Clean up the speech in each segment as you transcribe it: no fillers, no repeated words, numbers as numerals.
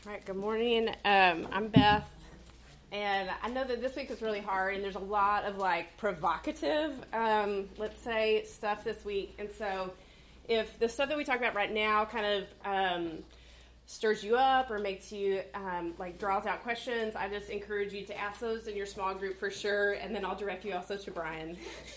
All right, good morning. I'm Beth, and I know that this week was really hard, and there's a lot of provocative, let's say, stuff this week. And so, if the stuff that we talk about right now kind of stirs you up or makes you draws out questions, I just encourage you to ask those in your small group for sure, and then I'll direct you also to Brian.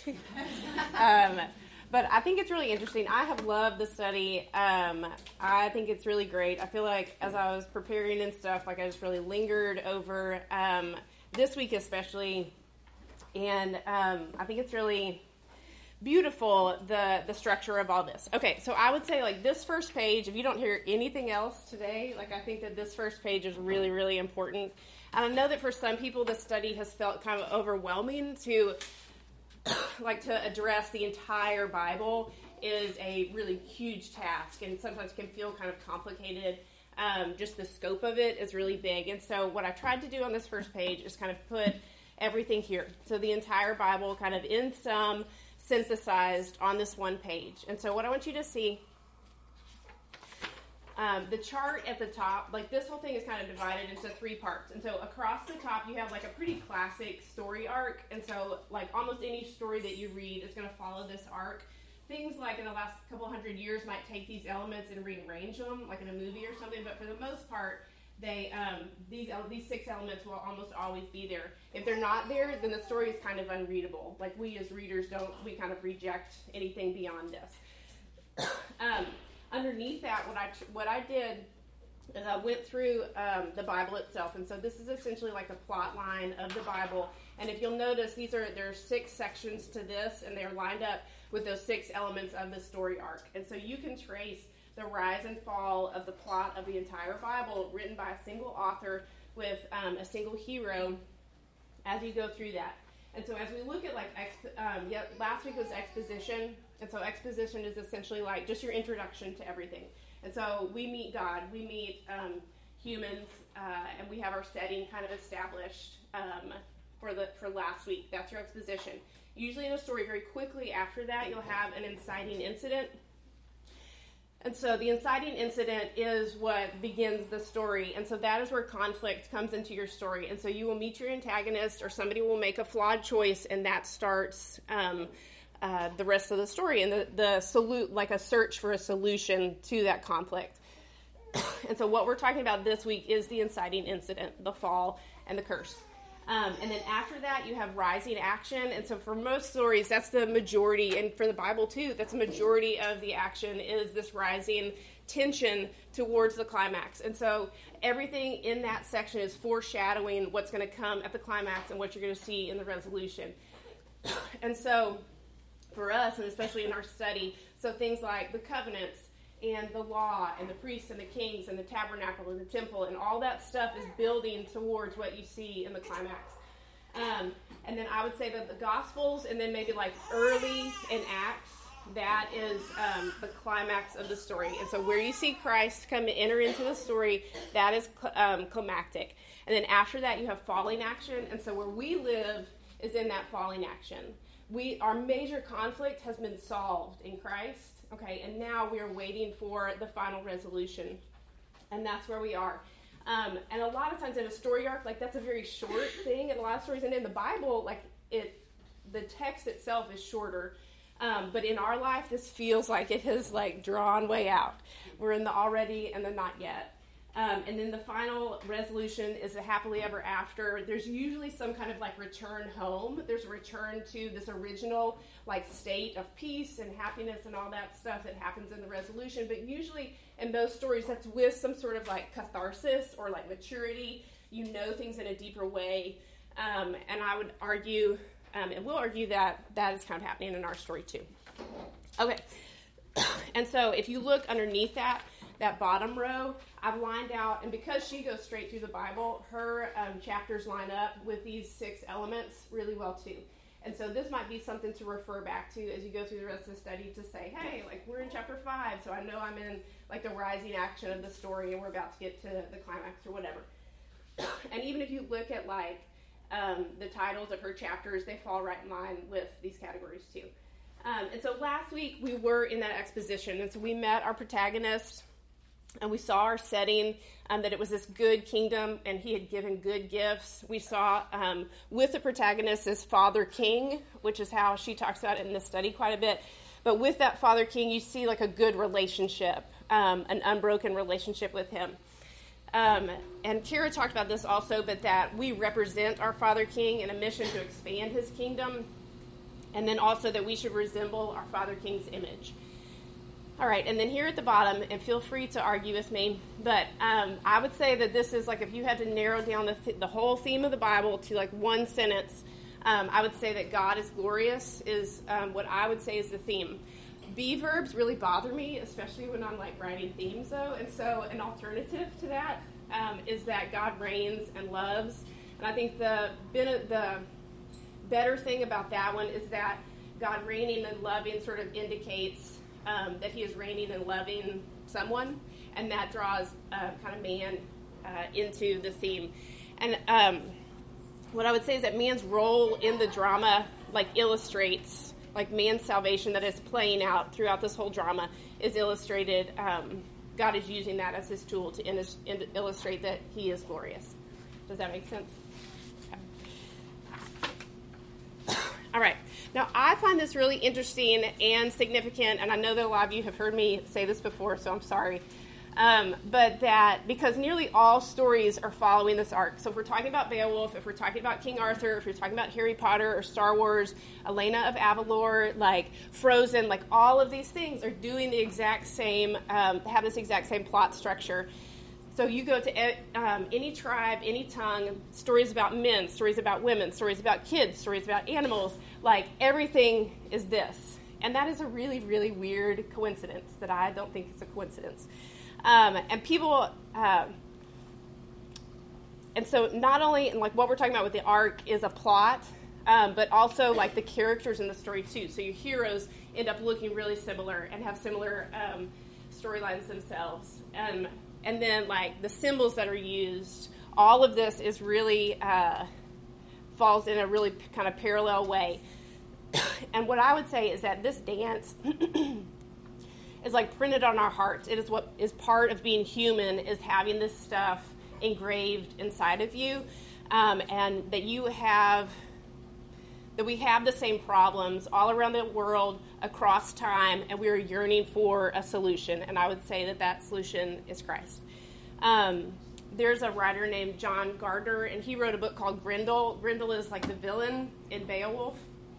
But I think it's really interesting. I have loved the study. I think it's really great. I feel like as I was preparing and stuff, I just really lingered over this week especially. And I think it's really beautiful, the structure of all this. Okay, so I would say this first page, if you don't hear anything else today, I think that this first page is really, really important. And I know that for some people, the study has felt kind of overwhelming to address the entire Bible is a really huge task and sometimes can feel kind of complicated. Just the scope of it is really big. And so what I tried to do on this first page is kind of put everything here. So the entire Bible kind of in sum synthesized on this one page. And so what I want you to see, the chart at the top, this whole thing is kind of divided into three parts. And so across the top, you have a pretty classic story arc. And so almost any story that you read is going to follow this arc. Things in the last couple hundred years might take these elements and rearrange them, in a movie or something. But for the most part, they these six elements will almost always be there. If they're not there, then the story is kind of unreadable. We as readers we kind of reject anything beyond this. Underneath that, what I did is I went through the Bible itself, and so this is essentially the plot line of the Bible. And if you'll notice, there are six sections to this, and they're lined up with those six elements of the story arc. And so you can trace the rise and fall of the plot of the entire Bible, written by a single author with a single hero, as you go through that. And so as we look at last week was exposition. And so exposition is essentially just your introduction to everything. And so we meet God, we meet humans, and we have our setting kind of established for last week. That's your exposition. Usually in a story, very quickly after that, you'll have an inciting incident. And so the inciting incident is what begins the story. And so that is where conflict comes into your story. And so you will meet your antagonist, or somebody will make a flawed choice, and that starts the rest of the story, and a search for a solution to that conflict. And so what we're talking about this week is the inciting incident, the fall, and the curse. And then after that, you have rising action. And so for most stories, that's the majority. And for the Bible, too, that's the majority of the action is this rising tension towards the climax. And so everything in that section is foreshadowing what's going to come at the climax and what you're going to see in the resolution. And so for us, and especially in our study, so things like the covenants and the law and the priests and the kings and the tabernacle and the temple and all that stuff is building towards what you see in the climax. And then I would say that the Gospels and then maybe early in Acts, that is the climax of the story. And so where you see Christ enter into the story, that is climactic. And then after that, you have falling action. And so where we live is in that falling action. Our major conflict has been solved in Christ, okay, and now we are waiting for the final resolution, and that's where we are. And a lot of times in a story arc, that's a very short thing, and a lot of stories, and in the Bible, the text itself is shorter, but in our life, this feels like it has drawn way out. We're in the already and the not yet. And then the final resolution is a happily ever after. There's usually some kind of return home. There's a return to this original state of peace and happiness and all that stuff that happens in the resolution. But usually in those stories, that's with some sort of catharsis or maturity. You know things in a deeper way. And I would argue, and we'll argue that is kind of happening in our story too. Okay. And so if you look underneath that bottom row, I've lined out, and because she goes straight through the Bible, her chapters line up with these six elements really well too. And so this might be something to refer back to as you go through the rest of the study to say, hey, we're in chapter 5, so I know I'm in the rising action of the story, and we're about to get to the climax or whatever. And even if you look at the titles of her chapters, they fall right in line with these categories too. And so last week we were in that exposition, and so we met our protagonist. And we saw our setting, that it was this good kingdom, and he had given good gifts. We saw with the protagonist as Father King, which is how she talks about it in the study quite a bit. But with that Father King, you see like a good relationship, an unbroken relationship with him. And Kara talked about this also, but that we represent our Father King in a mission to expand his kingdom, and then also that we should resemble our Father King's image. All right, and then here at the bottom, and feel free to argue with me, but I would say that this is like if you had to narrow down the whole theme of the Bible to like one sentence, I would say that God is glorious is what I would say is the theme. Be verbs really bother me, especially when I'm like writing themes though, and so an alternative to that is that God reigns and loves, and I think the better thing about that one is that God reigning and loving sort of indicates that he is reigning and loving someone, and that draws kind of man into the theme. And what I would say is that man's role in the drama like illustrates like man's salvation that is playing out throughout this whole drama is illustrated. God is using that as his tool to illustrate that he is glorious. Does that make sense? Okay. All right. Now, I find this really interesting and significant, and I know that a lot of you have heard me say this before, so I'm sorry. But that because nearly all stories are following this arc. So if we're talking about Beowulf, if we're talking about King Arthur, if we're talking about Harry Potter or Star Wars, Elena of Avalor, like Frozen, like all of these things are doing the exact same, have this exact same plot structure. So you go to any tribe, any tongue, stories about men, stories about women, stories about kids, stories about animals, like everything is this. And that is a really, really weird coincidence that I don't think is a coincidence. And people, and so not only, and like what we're talking about with the arc is a plot, but also like the characters in the story too. So your heroes end up looking really similar and have similar storylines themselves. And then, like, the symbols that are used, all of this is really falls in a really kind of parallel way. And what I would say is that this dance is, like, printed on our hearts. It is what is part of being human, is having this stuff engraved inside of you, and that you have... that we have the same problems all around the world, across time, and we are yearning for a solution. And I would say that that solution is Christ. There's a writer named John Gardner, and he wrote a book called Grendel. Grendel is like the villain in Beowulf.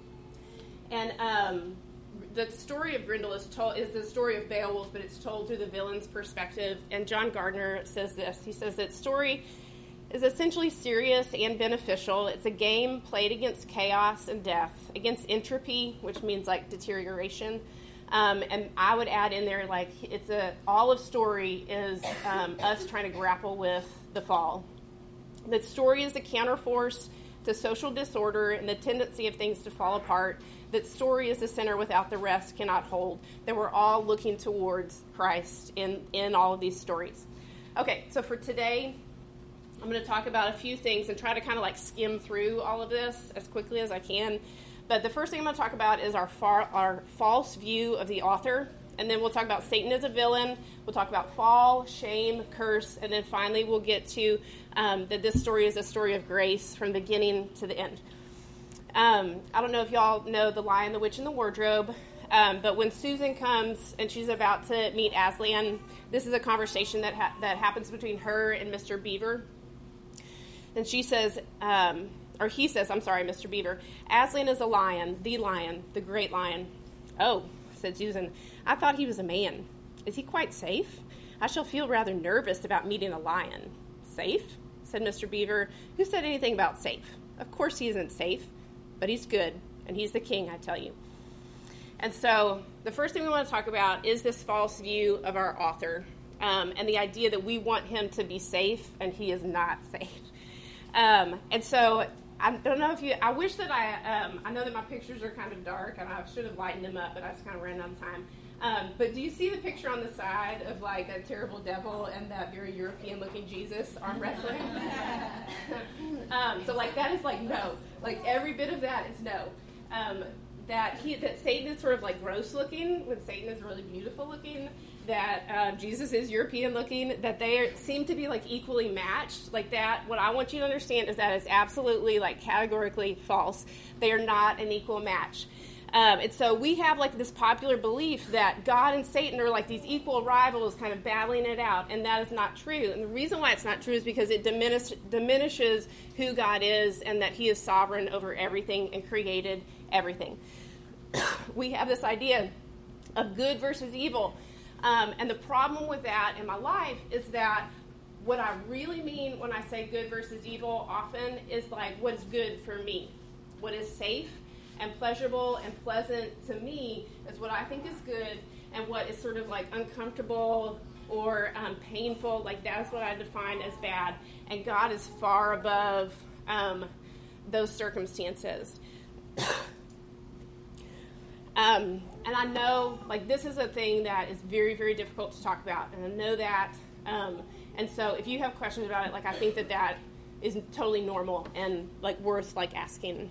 And the story of Grendel is the story of Beowulf, but it's told through the villain's perspective. And John Gardner says this. He says that story is essentially serious and beneficial. It's a game played against chaos and death, against entropy, which means like deterioration. And I would add in there, like, all of story is us trying to grapple with the fall. That story is a counterforce to social disorder and the tendency of things to fall apart. That story is the center without the rest cannot hold. That we're all looking towards Christ in all of these stories. Okay, so for today, I'm going to talk about a few things and try to kind of like skim through all of this as quickly as I can. But the first thing I'm going to talk about is our false view of the author. And then we'll talk about Satan as a villain. We'll talk about fall, shame, curse. And then finally we'll get to that this story is a story of grace from beginning to the end. I don't know if y'all know The Lion, the Witch, and the Wardrobe. But when Susan comes and she's about to meet Aslan, this is a conversation that happens between her and Mr. Beaver. And she says, or he says, I'm sorry, Mr. Beaver, Aslan is a lion, the great lion. Oh, said Susan, I thought he was a man. Is he quite safe? I shall feel rather nervous about meeting a lion. Safe? Said Mr. Beaver. Who said anything about safe? Of course he isn't safe, but he's good, and he's the king, I tell you. And so the first thing we want to talk about is this false view of our author, and the idea that we want him to be safe, and he is not safe. And so I don't know if I wish that I know that my pictures are kind of dark and I should have lightened them up, but I just kind of ran out of time. But do you see the picture on the side of like that terrible devil and that very European looking Jesus arm wrestling? So like that is like no, like every bit of that is no. That Satan is sort of like gross looking when Satan is really beautiful looking. that Jesus is European looking, that they seem to be like equally matched. Like that, what I want you to understand is that is absolutely like categorically false. They are not an equal match. And so we have like this popular belief that God and Satan are like these equal rivals kind of battling it out, and that is not true. And the reason why it's not true is because it diminishes who God is and that he is sovereign over everything and created everything. We have this idea of good versus evil. And the problem with that in my life is that what I really mean when I say good versus evil often is like what is good for me. What is safe and pleasurable and pleasant to me is what I think is good, and what is sort of like uncomfortable or painful, like that is what I define as bad. And God is far above those circumstances. And I know, like, this is a thing that is very, very difficult to talk about, and I know that. And so if you have questions about it, like, I think that is totally normal and, like, worth, like, asking.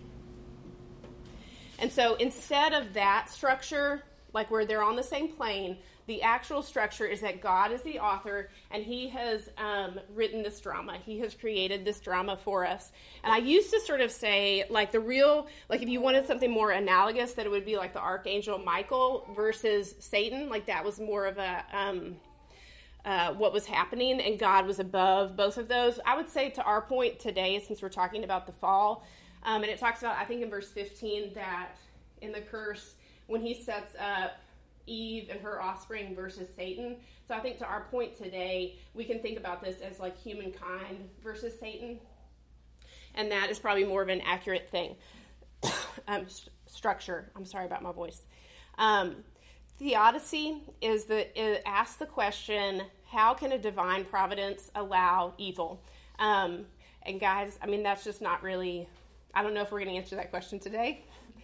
And so instead of that structure, like, where they're on the same plane, the actual structure is that God is the author, and he has written this drama. He has created this drama for us. And I used to sort of say, like, the real, like, if you wanted something more analogous, that it would be like the Archangel Michael versus Satan. Like, that was more of a, what was happening, and God was above both of those. I would say to our point today, since we're talking about the fall, and it talks about, I think in verse 15, that in the curse, when he sets up Eve and her offspring versus Satan. So I think to our point today, we can think about this as like humankind versus Satan. And that is probably more of an accurate thing. Structure. I'm sorry about my voice. Theodicy it asks the question, how can a divine providence allow evil? And guys, I mean, that's just not really, I don't know if we're going to answer that question today.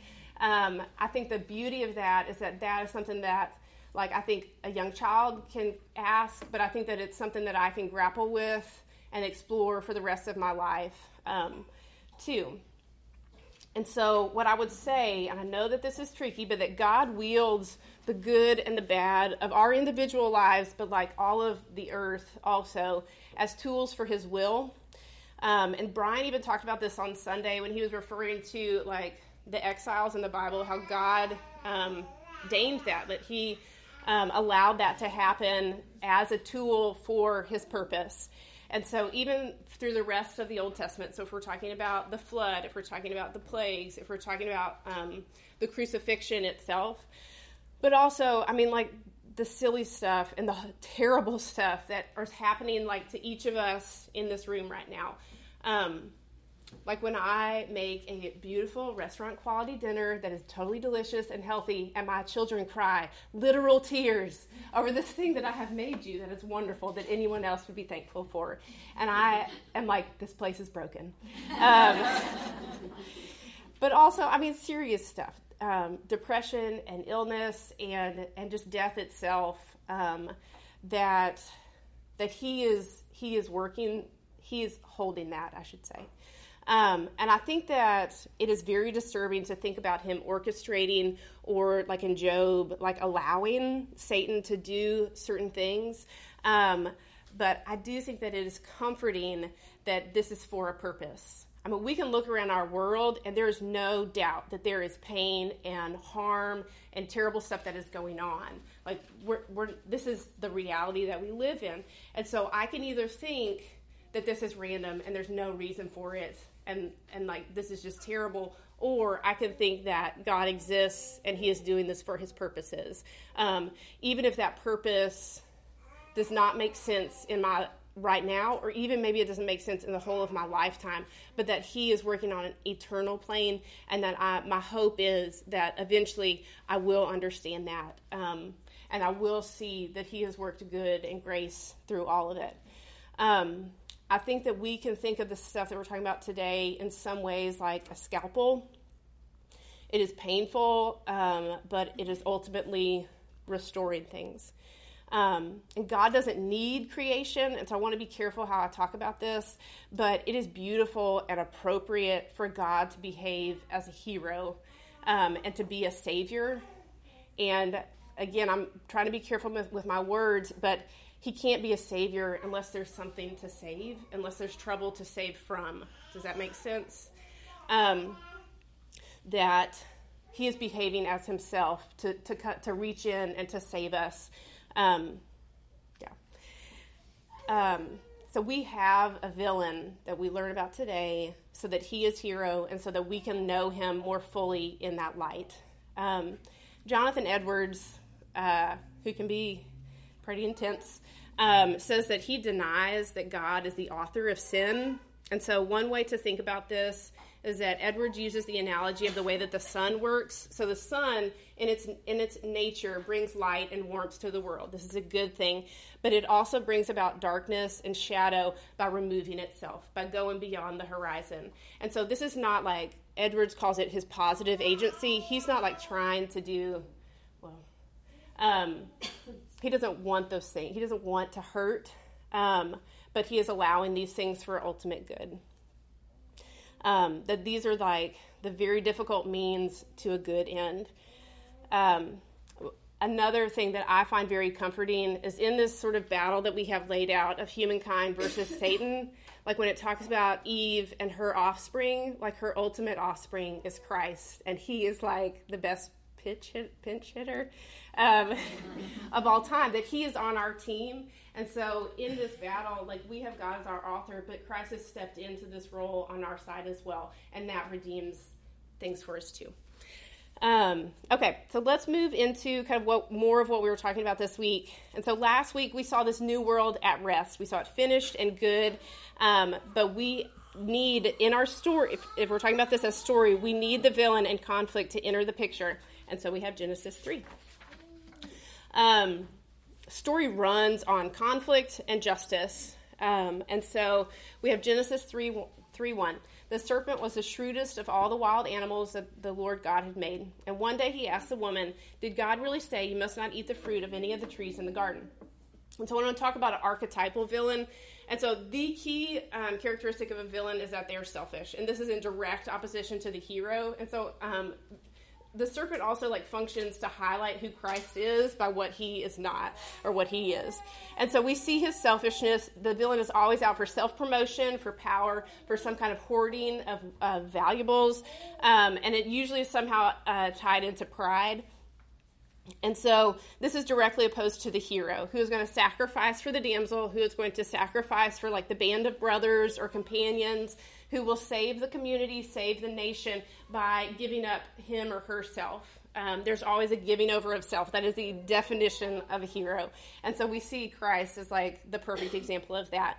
I think the beauty of that is that is something that, like, I think a young child can ask, but I think that it's something that I can grapple with and explore for the rest of my life, too. And so what I would say, and I know that this is tricky, but that God wields the good and the bad of our individual lives, but like all of the earth also, as tools for his will. And Brian even talked about this on Sunday when he was referring to like the exiles in the Bible, how God deigned that he allowed that to happen as a tool for his purpose. And so even through the rest of the Old Testament, so if we're talking about the flood, if we're talking about the plagues, if we're talking about the crucifixion itself, but also, I mean, like the silly stuff and the terrible stuff that is happening like to each of us in this room right now. Like when I make a beautiful restaurant quality dinner that is totally delicious and healthy, and my children cry literal tears over this thing that I have made you that is wonderful, that anyone else would be thankful for. And I am like, this place is broken. But also, I mean, serious stuff, depression and illness and just death itself, that he is working, he is holding that, I should say. And I think that it is very disturbing to think about him orchestrating, or like in Job, like allowing Satan to do certain things. But I do think that it is comforting that this is for a purpose. I mean, we can look around our world and there is no doubt that there is pain and harm and terrible stuff that is going on. Like this is the reality that we live in. And so I can either think that this is random and there's no reason for it, and like this is just terrible, or I can think that God exists and he is doing this for his purposes. Even if that purpose does not make sense in my right now, or even maybe it doesn't make sense in the whole of my lifetime, but that he is working on an eternal plane, and that my hope is that eventually I will understand that, and I will see that he has worked good and grace through all of it. I think that we can think of the stuff that we're talking about today in some ways like a scalpel. It is painful, but it is ultimately restoring things. And God doesn't need creation, and so I want to be careful how I talk about this, but it is beautiful and appropriate for God to behave as a hero, and to be a savior. And again, I'm trying to be careful with my words, but he can't be a savior unless there's something to save, unless there's trouble to save from. Does that make sense? That he is behaving as himself to reach in and to save us. So we have a villain that we learn about today so that he is hero and so that we can know him more fully in that light. Jonathan Edwards, who can be pretty intense, says that he denies that God is the author of sin. And so one way to think about this is that Edwards uses the analogy of the way that the sun works. So the sun, in its nature, brings light and warmth to the world. This is a good thing. But it also brings about darkness and shadow by removing itself, by going beyond the horizon. And so this is not like, Edwards calls it his positive agency. He's not like trying to do, he doesn't want those things. He doesn't want to hurt, but he is allowing these things for ultimate good. That these are like the very difficult means to a good end. Another thing that I find very comforting is in this sort of battle that we have laid out of humankind versus Satan, like when it talks about Eve and her offspring, like her ultimate offspring is Christ, and he is like the best pinch hitter of all time, that he is on our team. And so in this battle, like we have God as our author, but Christ has stepped into this role on our side as well, and that redeems things for us too. Okay, so let's move into kind of more of what we were talking about this week. And so last week we saw this new world at rest. We saw it finished and good, but we need in our story, if we're talking about this as story, we need the villain and conflict to enter the picture. And so we have Genesis 3. Story runs on conflict and justice. And so we have Genesis 3:1. The serpent was the shrewdest of all the wild animals that the Lord God had made. And one day he asked the woman, did God really say you must not eat the fruit of any of the trees in the garden? And so I want to talk about an archetypal villain. And so the key characteristic of a villain is that they are selfish. And this is in direct opposition to the hero. And so the serpent also like functions to highlight who Christ is by what he is not, or what he is. And so we see his selfishness. The villain is always out for self-promotion, for power, for some kind of hoarding of valuables. And it usually is somehow tied into pride. And so this is directly opposed to the hero, who is going to sacrifice for the damsel, who is going to sacrifice for like the band of brothers or companions, who will save the community, save the nation by giving up him or herself. There's always a giving over of self. That is the definition of a hero. And so we see Christ as like the perfect example of that.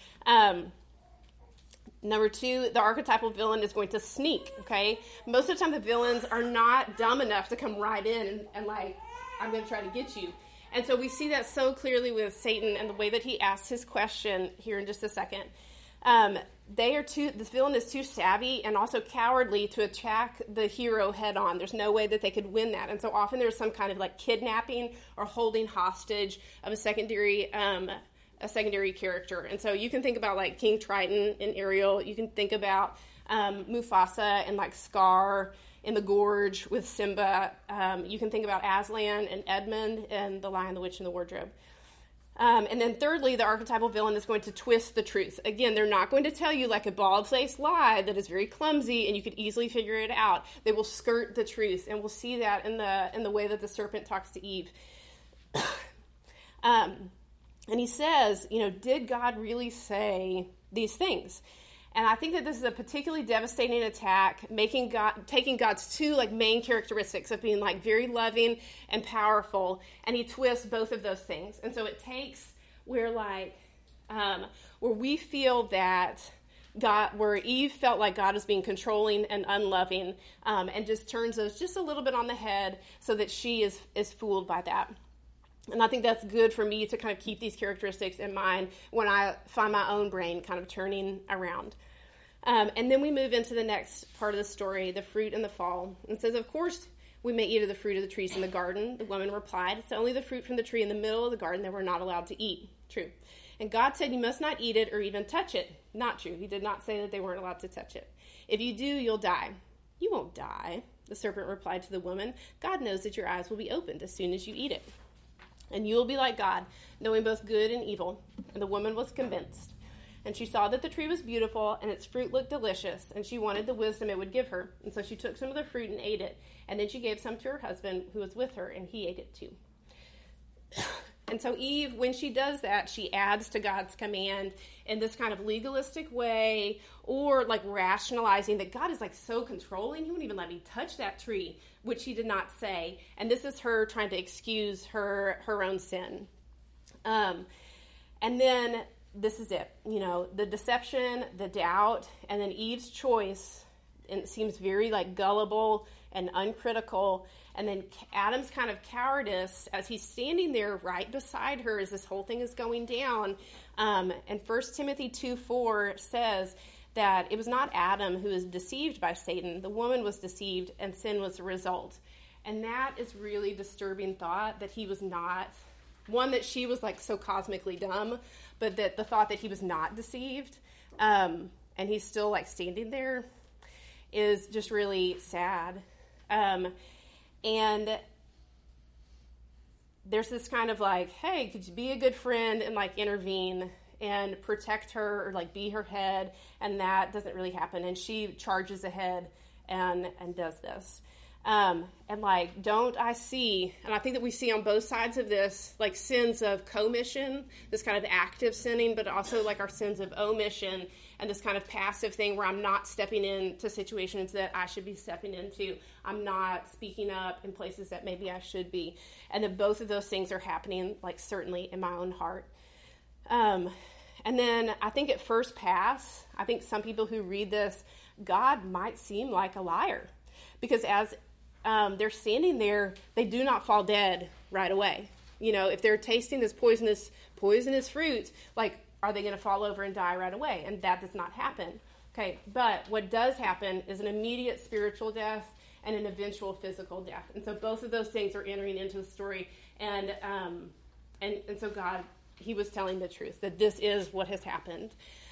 Number 2, the archetypal villain is going to sneak, okay? Most of the time the villains are not dumb enough to come right in and like, I'm going to try to get you. And so we see that so clearly with Satan and the way that he asks his question here in just a second. This villain is too savvy and also cowardly to attack the hero head on. There's no way that they could win that. And so often there's some kind of like kidnapping or holding hostage of a secondary character. And so you can think about like King Triton in Ariel. You can think about Mufasa and like Scar in the Gorge with Simba. You can think about Aslan and Edmund and The Lion, the Witch, and the Wardrobe. And then thirdly, the archetypal villain is going to twist the truth. Again, they're not going to tell you like a bald-faced lie that is very clumsy and you could easily figure it out. They will skirt the truth, and we'll see that in the way that the serpent talks to Eve. And he says, did God really say these things? And I think that this is a particularly devastating attack, taking God's two like main characteristics of being like very loving and powerful, and he twists both of those things. And so it takes where we feel that where Eve felt like God was being controlling and unloving, and just turns those just a little bit on the head so that she is fooled by that. And I think that's good for me to kind of keep these characteristics in mind when I find my own brain kind of turning around. And then we move into the next part of the story, the fruit and the fall. It says, of course, we may eat of the fruit of the trees in the garden. The woman replied, it's only the fruit from the tree in the middle of the garden that we're not allowed to eat. True. And God said, you must not eat it or even touch it. Not true. He did not say that they weren't allowed to touch it. If you do, you'll die. "You won't die." The serpent replied to the woman, "God knows that your eyes will be opened as soon as you eat it, and you will be like God, knowing both good and evil." And the woman was convinced. And she saw that the tree was beautiful, and its fruit looked delicious, and she wanted the wisdom it would give her. And so she took some of the fruit and ate it. And then she gave some to her husband, who was with her, and he ate it too. And so Eve, when she does that, she adds to God's command in this kind of legalistic way, or like rationalizing that God is like so controlling, he wouldn't even let me touch that tree, which he did not say. And this is her trying to excuse her own sin. And then this is it, the deception, the doubt, and then Eve's choice, and it seems very like gullible and uncritical, and then Adam's kind of cowardice as he's standing there right beside her as this whole thing is going down. And 1 Timothy 2:4 says that it was not Adam who was deceived by Satan. The woman was deceived, and sin was the result. And that is really disturbing thought, that he was not, one, that she was like so cosmically dumb, but that the thought that he was not deceived, and he's still like standing there, is just really sad. And there's this kind of like, hey, could you be a good friend and like intervene and protect her or like be her head? And that doesn't really happen. And she charges ahead and does this. And like, don't I see, and I think that we see on both sides of this, like sins of commission, this kind of active sinning, but also like our sins of omission and this kind of passive thing where I'm not stepping into situations that I should be stepping into. I'm not speaking up in places that maybe I should be. And that both of those things are happening, like certainly in my own heart. And then I think at first pass, I think some people who read this, God might seem like a liar. Because as they're standing there, they do not fall dead right away. If they're tasting this poisonous fruit, like, are they going to fall over and die right away? And that does not happen. Okay, but what does happen is an immediate spiritual death and an eventual physical death. And so both of those things are entering into the story. And so God, he was telling the truth, that this is what has happened.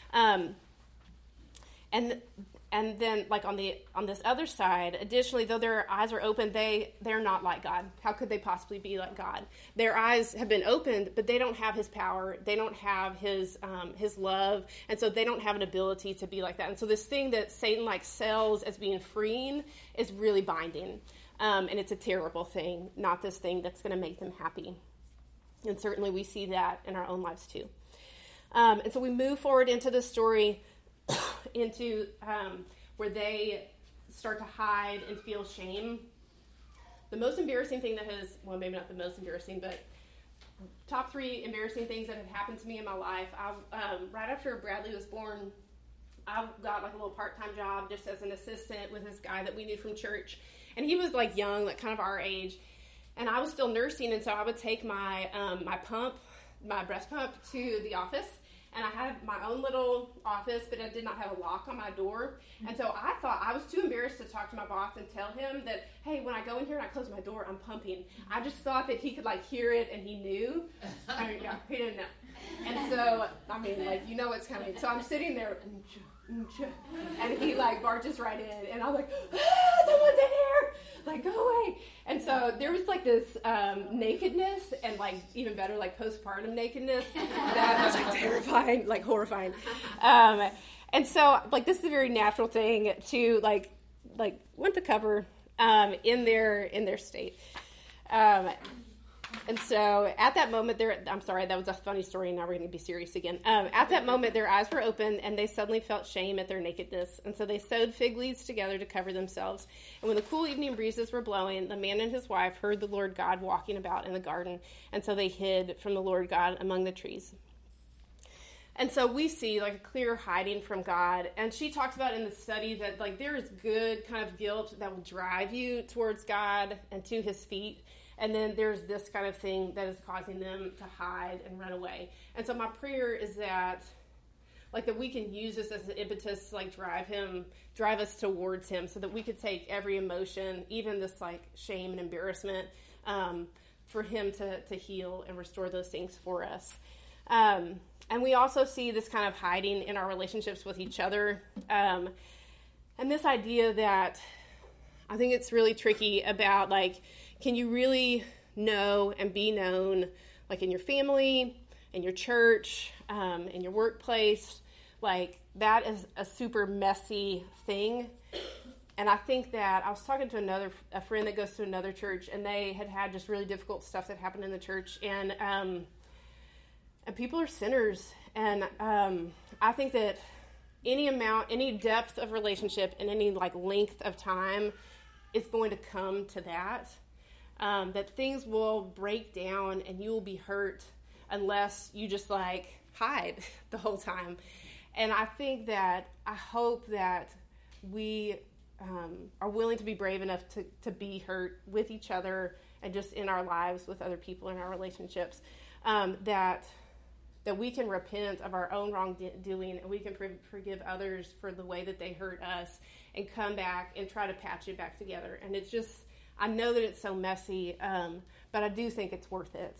And then, like on this other side, additionally, though their eyes are open, they're not like God. How could they possibly be like God? Their eyes have been opened, but they don't have his power. They don't have his love, and so they don't have an ability to be like that. And so this thing that Satan like sells as being freeing is really binding, and it's a terrible thing, not this thing that's going to make them happy. And certainly we see that in our own lives too. And so we move forward into the story. Into where they start to hide and feel shame. The most embarrassing thing that maybe not the most embarrassing, but top 3 embarrassing things that have happened to me in my life. Right after Bradley was born, I got like a little part-time job just as an assistant with this guy that we knew from church. And he was like young, like kind of our age. And I was still nursing, and so I would take my breast pump to the office. And I had my own little office, but I did not have a lock on my door. And so I thought I was too embarrassed to talk to my boss and tell him that, hey, when I go in here and I close my door, I'm pumping. I just thought that he could like hear it and he knew. Yeah, he didn't know. And so, what's coming. So I'm sitting there, and he like barges right in, and I'm like, someone's in here! Like, go away. And so there was like this nakedness, and like even better, like postpartum nakedness that was like terrifying, like horrifying. And so like this is a very natural thing to like want to cover in their state. And so at that moment, I'm sorry, that was a funny story. Now we're going to be serious again. At that moment, their eyes were open, and they suddenly felt shame at their nakedness. And so they sewed fig leaves together to cover themselves. And when the cool evening breezes were blowing, the man and his wife heard the Lord God walking about in the garden. And so they hid from the Lord God among the trees. And so we see like a clear hiding from God. And she talks about in the study that like there is good kind of guilt that will drive you towards God and to his feet. And then there's this kind of thing that is causing them to hide and run away. And so my prayer is that we can use this as an impetus to like drive us towards him, so that we could take every emotion, even this like shame and embarrassment, for him to heal and restore those things for us. And we also see this kind of hiding in our relationships with each other. And this idea that I think it's really tricky about, like, can you really know and be known, like, in your family, in your church, in your workplace? Like, that is a super messy thing. And I think that I was talking to a friend that goes to another church, and they had just really difficult stuff that happened in the church. And people are sinners. And I think that any depth of relationship and any, like, length of time is going to come to that. That things will break down and you will be hurt unless you just, like, hide the whole time. And I hope that we are willing to be brave enough to be hurt with each other and just in our lives with other people in our relationships, that we can repent of our own wrongdoing and we can forgive others for the way that they hurt us and come back and try to patch it back together. And it's just, I know that it's so messy, but I do think it's worth it.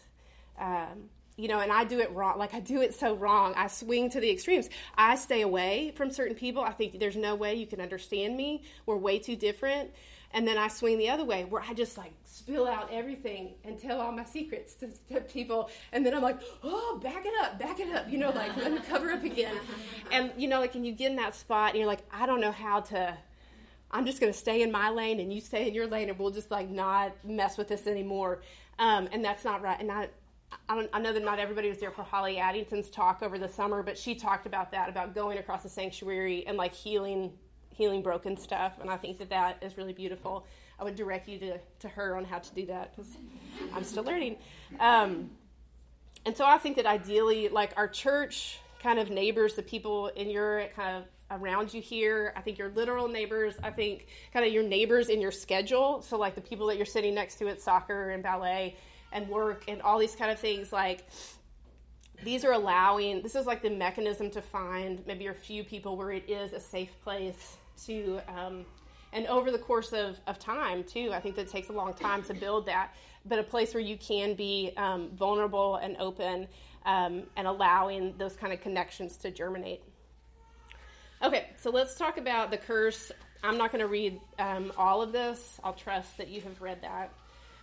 And I do it wrong. Like, I do it so wrong. I swing to the extremes. I stay away from certain people. I think there's no way you can understand me. We're way too different. And then I swing the other way where I just, like, spill out everything and tell all my secrets to people. And then I'm like, oh, back it up. Like, let me cover up again. And, like, and you get in that spot and you're like, I don't know how to, I'm just going to stay in my lane and you stay in your lane and we'll just, like, not mess with this anymore. And that's not right. And I know that not everybody was there for Holly Addington's talk over the summer, but she talked about that, about going across the sanctuary and, like, healing broken stuff, and I think that is really beautiful. I would direct you to her on how to do that, because I'm still learning. And so I think that ideally, like, our church kind of neighbors, the people in your kind of around you here, I think your literal neighbors, I think kind of your neighbors in your schedule, so, like, the people that you're sitting next to at soccer and ballet and work and all these kind of things, like, this is like the mechanism to find maybe a few people where it is a safe place to, and over the course of time too, I think that takes a long time to build that, but a place where you can be vulnerable and open, and allowing those kind of connections to germinate. Okay, so let's talk about the curse. I'm not going to read all of this. I'll trust that you have read that.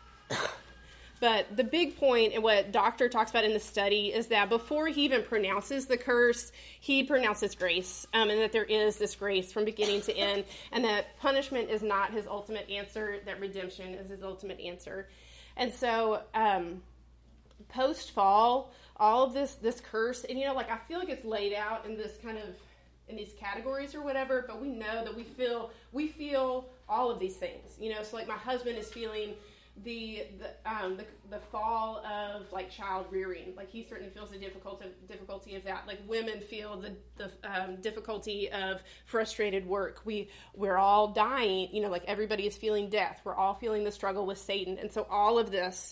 But the big point and what Doctor talks about in the study is that before he even pronounces the curse, he pronounces grace, and that there is this grace from beginning to end, and that punishment is not his ultimate answer, that redemption is his ultimate answer. And so post-fall, all of this curse, and, like, I feel like it's laid out in this kind of, in these categories or whatever, but we know that we feel all of these things, so, like, my husband is feeling the fall of, like, child rearing. Like, he certainly feels the difficulty of that. Like, women feel the difficulty of frustrated work. We're all dying, like, everybody is feeling death. We're all feeling the struggle with Satan. And so all of this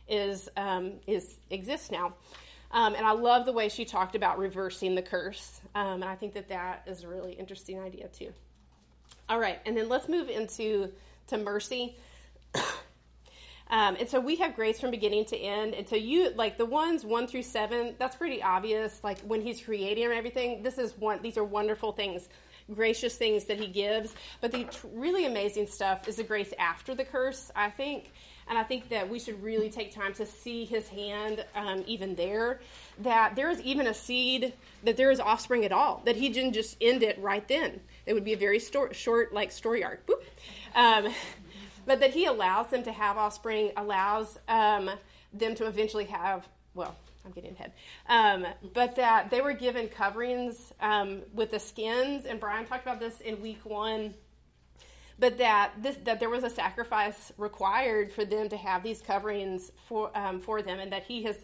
exists now. And I love the way she talked about reversing the curse. And I think that is a really interesting idea too. All right. And then let's move into mercy. And so we have grace from beginning to end. And so like, the ones 1 through 7, that's pretty obvious. Like, when he's creating everything, these are wonderful things, gracious things that he gives. But the really amazing stuff is the grace after the curse, I think. And I think that we should really take time to see his hand even there, that there is even a seed, that there is offspring at all, that he didn't just end it right then. It would be a very short, like, story arc. Boop. But that he allows them to have offspring, allows them to eventually have, well, I'm getting ahead. But that they were given coverings with the skins, and Brian talked about this in week 1. But that there was a sacrifice required for them to have these coverings for them, and that he has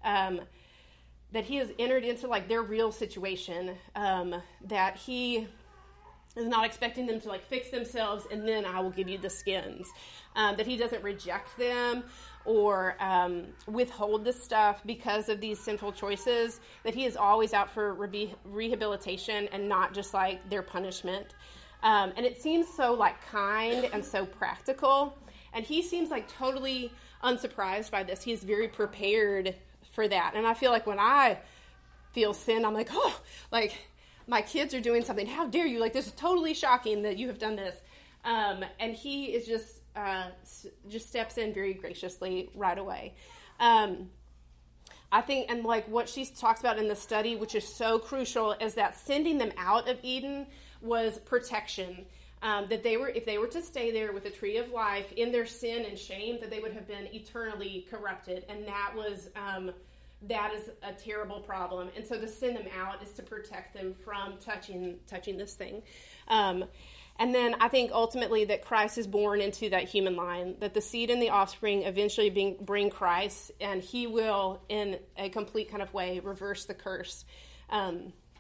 entered into, like, their real situation. That he is not expecting them to, like, fix themselves and then I will give you the skins. That he doesn't reject them or withhold the stuff because of these sinful choices. That he is always out for rehabilitation and not just, like, their punishment. And it seems so, like, kind and so practical. And he seems, like, totally unsurprised by this. He's very prepared for that. And I feel like when I feel sin, I'm like, oh, like, my kids are doing something. How dare you? Like, this is totally shocking that you have done this. And he is just steps in very graciously right away. I think, and like what she talks about in the study, which is so crucial, is that sending them out of Eden was protection. That if they were to stay there with the tree of life in their sin and shame, that they would have been eternally corrupted. And that is a terrible problem. And so to send them out is to protect them from touching this thing. And then I think ultimately that Christ is born into that human line, that the seed and the offspring eventually bring Christ, and he will, in a complete kind of way, reverse the curse. I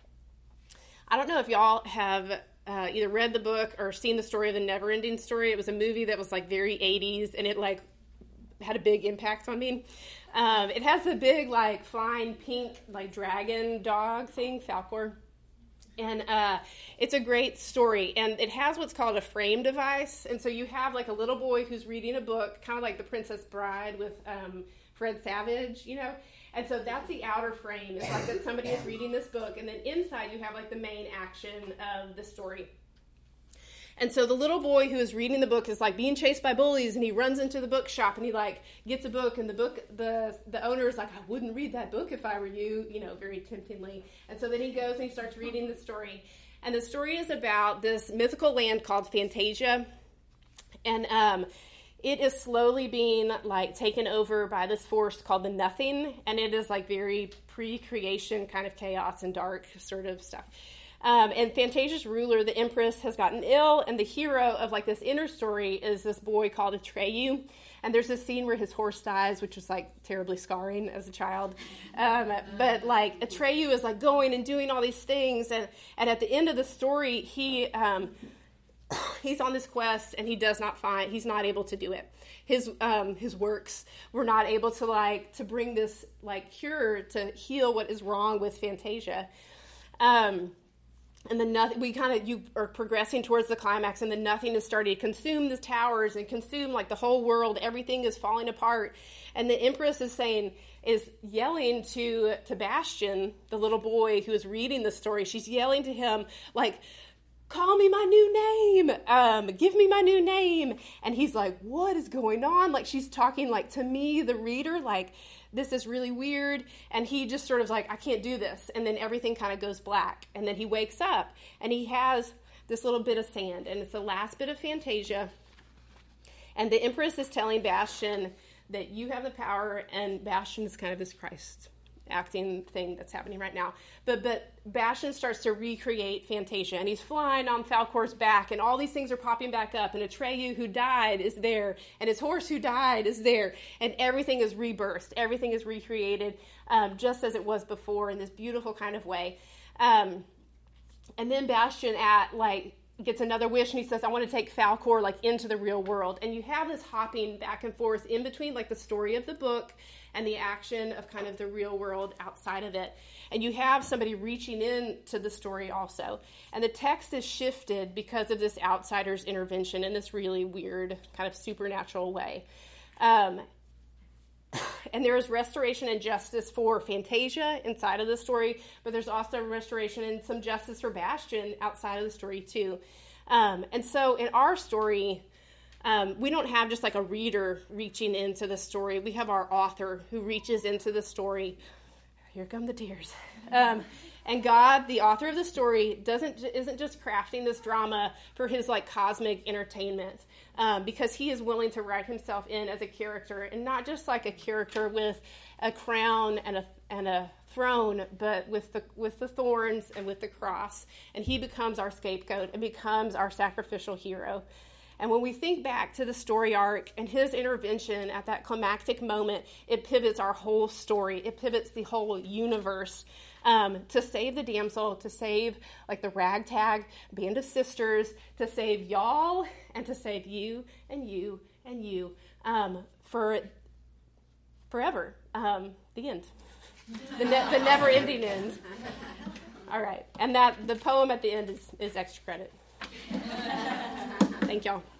don't know if y'all have either read the book or seen the story of the Never-Ending Story. It was a movie that was like very 80s, and it like had a big impact on me. It has the big like flying pink like dragon dog thing, Falkor. And it's a great story, and it has what's called a frame device. And so you have like a little boy who's reading a book, kind of like The Princess Bride with Fred Savage, you know. And so that's the outer frame. It's like that somebody is reading this book, and then inside you have like the main action of the story. And so the little boy who is reading the book is like being chased by bullies, and he runs into the bookshop, and he like gets a book, and the owner is like, I wouldn't read that book if I were you, you know, very temptingly. And so then he goes and he starts reading the story. And the story is about this mythical land called Fantasia. And it is slowly being like taken over by this force called the Nothing. And it is like very pre-creation kind of chaos and dark sort of stuff. And Fantasia's ruler, the Empress, has gotten ill, and the hero of like this inner story is this boy called Atreyu. And there's this scene where his horse dies, which was like terribly scarring as a child. But like Atreyu is like going and doing all these things, and at the end of the story, he's on this quest, and he's not able to do it. His works were not able to bring this like cure to heal what is wrong with Fantasia. And then you are progressing towards the climax, and the Nothing is starting to consume the towers and consume like the whole world. Everything is falling apart. And the Empress is yelling to Bastian, the little boy who is reading the story. She's yelling to him like, call me my new name, give me my new name. And he's like, what is going on? Like, she's talking like to me, the reader, like, this is really weird. And he just sort of like, I can't do this. And then everything kind of goes black. And then he wakes up and he has this little bit of sand, and it's the last bit of Fantasia. And the Empress is telling Bastian that you have the power, and Bastian is kind of this Christ acting thing that's happening right now. But Bastian starts to recreate Fantasia, and he's flying on Falkor's back, and all these things are popping back up, and Atreyu who died is there, and his horse who died is there, and everything is rebirthed, everything is recreated just as it was before in this beautiful kind of way. And then Bastian gets another wish, and he says, I want to take Falkor like into the real world. And you have this hopping back and forth in between like the story of the book and the action of kind of the real world outside of it. And you have somebody reaching in to the story also. And the text is shifted because of this outsider's intervention in this really weird kind of supernatural way. And there is restoration and justice for Fantasia inside of the story, but there's also restoration and some justice for Bastian outside of the story too. And so in our story, we don't have just like a reader reaching into the story. We have our author who reaches into the story. Here come the tears. And God, the author of the story, isn't just crafting this drama for his like cosmic entertainment, because he is willing to write himself in as a character, and not just like a character with a crown and a throne, but with the thorns and with the cross. And he becomes our scapegoat and becomes our sacrificial hero. And when we think back to the story arc and his intervention at that climactic moment, it pivots our whole story. It pivots the whole universe to save the damsel, to save like the ragtag band of sisters, to save y'all, and to save you and you and you for forever. The end. The never-ending end. All right. And that the poem at the end is extra credit. Thank y'all.